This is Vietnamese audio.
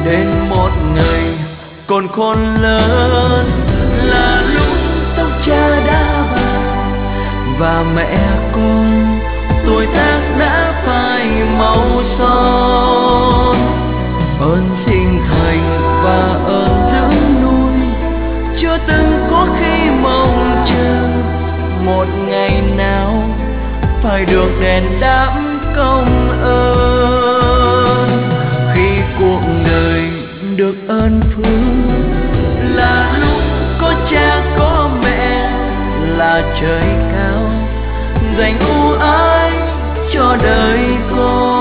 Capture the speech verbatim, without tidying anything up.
đến một ngày còn khôn lớn, là lúc tóc cha đã bạc và mẹ con tuổi tác đã phai màu son. Ơn sinh thành và ơn dưỡng nuôi, chưa từng có khi mong chờ một ngày nào phải được đền đáp công ơn. Khi cuộc đời được ơn phước, là lúc có cha có mẹ, là trời cao dành ưu ái cho đời con.